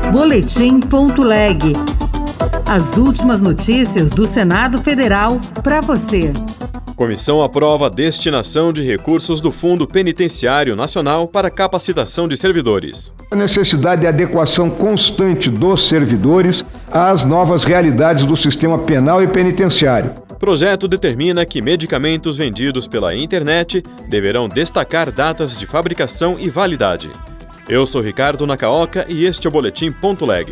Boletim.leg. As últimas notícias do Senado Federal para você. Comissão aprova a destinação de recursos do Fundo Penitenciário Nacional para capacitação de servidores. A necessidade de adequação constante dos servidores às novas realidades do sistema penal e penitenciário. O projeto determina que medicamentos vendidos pela internet deverão destacar datas de fabricação e validade. Eu sou Ricardo Nakaoka e este é o Boletim.leg.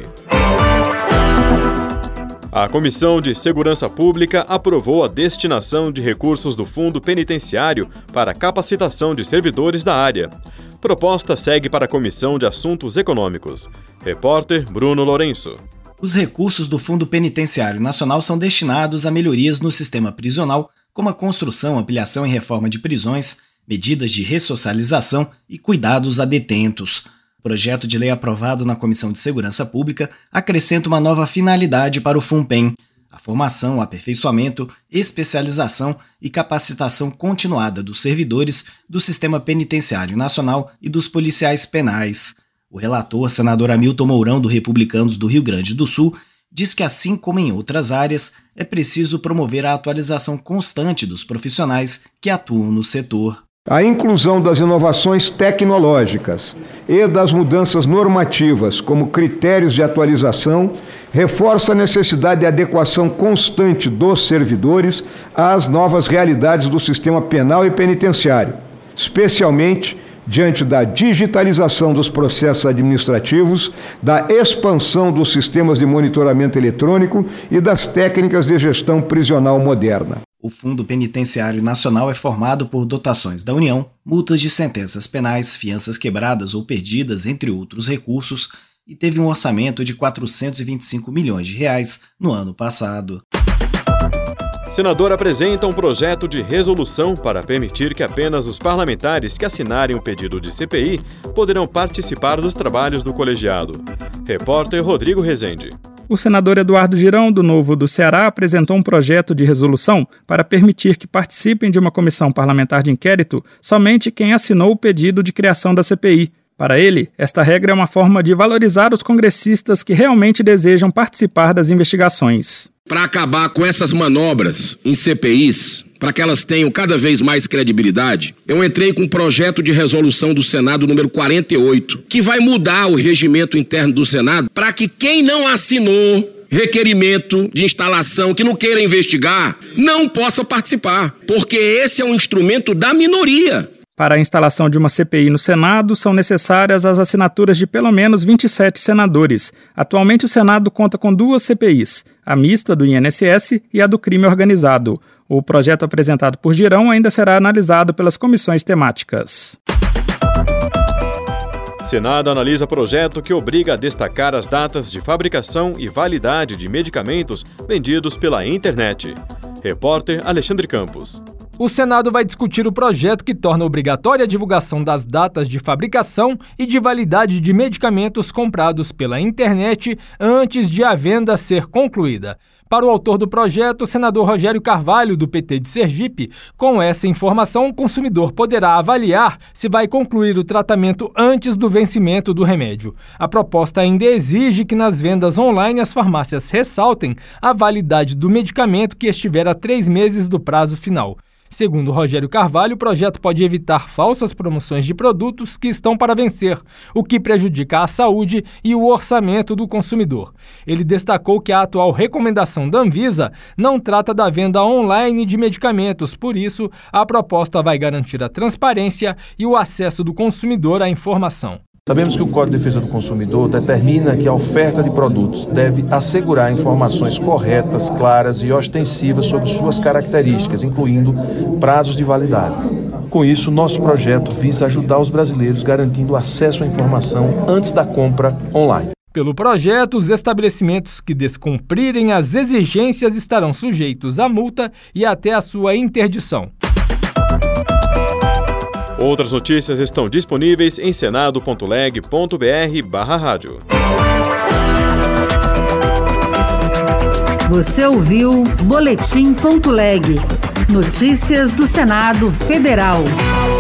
A Comissão de Segurança Pública aprovou a destinação de recursos do Fundo Penitenciário para capacitação de servidores da área. Proposta segue para a Comissão de Assuntos Econômicos. Repórter Bruno Lourenço. Os recursos do Fundo Penitenciário Nacional são destinados a melhorias no sistema prisional, como a construção, ampliação e reforma de prisões, medidas de ressocialização e cuidados a detentos. O projeto de lei aprovado na Comissão de Segurança Pública acrescenta uma nova finalidade para o FUNPEN: a formação, aperfeiçoamento, especialização e capacitação continuada dos servidores do Sistema Penitenciário Nacional e dos policiais penais. O relator, senador Hamilton Mourão, do Republicanos do Rio Grande do Sul, diz que, assim como em outras áreas, é preciso promover a atualização constante dos profissionais que atuam no setor. A inclusão das inovações tecnológicas e das mudanças normativas como critérios de atualização reforça a necessidade de adequação constante dos servidores às novas realidades do sistema penal e penitenciário, especialmente diante da digitalização dos processos administrativos, da expansão dos sistemas de monitoramento eletrônico e das técnicas de gestão prisional moderna. O Fundo Penitenciário Nacional é formado por dotações da União, multas de sentenças penais, fianças quebradas ou perdidas, entre outros recursos, e teve um orçamento de R$ 425 milhões no ano passado. Senador apresenta um projeto de resolução para permitir que apenas os parlamentares que assinarem o pedido de CPI poderão participar dos trabalhos do colegiado. Repórter Rodrigo Rezende. O senador Eduardo Girão, do Novo do Ceará, apresentou um projeto de resolução para permitir que participem de uma comissão parlamentar de inquérito somente quem assinou o pedido de criação da CPI. Para ele, esta regra é uma forma de valorizar os congressistas que realmente desejam participar das investigações. Para acabar com essas manobras em CPIs, para que elas tenham cada vez mais credibilidade, eu entrei com um projeto de resolução do Senado número 48, que vai mudar o regimento interno do Senado para que quem não assinou requerimento de instalação, que não queira investigar, não possa participar, porque esse é um instrumento da minoria. Para a instalação de uma CPI no Senado, são necessárias as assinaturas de pelo menos 27 senadores. Atualmente, o Senado conta com 2 CPIs, a mista do INSS e a do crime organizado. O projeto apresentado por Girão ainda será analisado pelas comissões temáticas. Senado analisa projeto que obriga a destacar as datas de fabricação e validade de medicamentos vendidos pela internet. Repórter Alexandre Campos. O Senado vai discutir o projeto que torna obrigatória a divulgação das datas de fabricação e de validade de medicamentos comprados pela internet antes de a venda ser concluída. Para o autor do projeto, o senador Rogério Carvalho, do PT de Sergipe, com essa informação, o consumidor poderá avaliar se vai concluir o tratamento antes do vencimento do remédio. A proposta ainda exige que nas vendas online as farmácias ressaltem a validade do medicamento que estiver a 3 meses do prazo final. Segundo Rogério Carvalho, o projeto pode evitar falsas promoções de produtos que estão para vencer, o que prejudica a saúde e o orçamento do consumidor. Ele destacou que a atual recomendação da Anvisa não trata da venda online de medicamentos, por isso, a proposta vai garantir a transparência e o acesso do consumidor à informação. Sabemos que o Código de Defesa do Consumidor determina que a oferta de produtos deve assegurar informações corretas, claras e ostensivas sobre suas características, incluindo prazos de validade. Com isso, nosso projeto visa ajudar os brasileiros garantindo acesso à informação antes da compra online. Pelo projeto, os estabelecimentos que descumprirem as exigências estarão sujeitos à multa e até a sua interdição. Outras notícias estão disponíveis em senado.leg.br/rádio. Você ouviu Boletim.leg. Notícias do Senado Federal.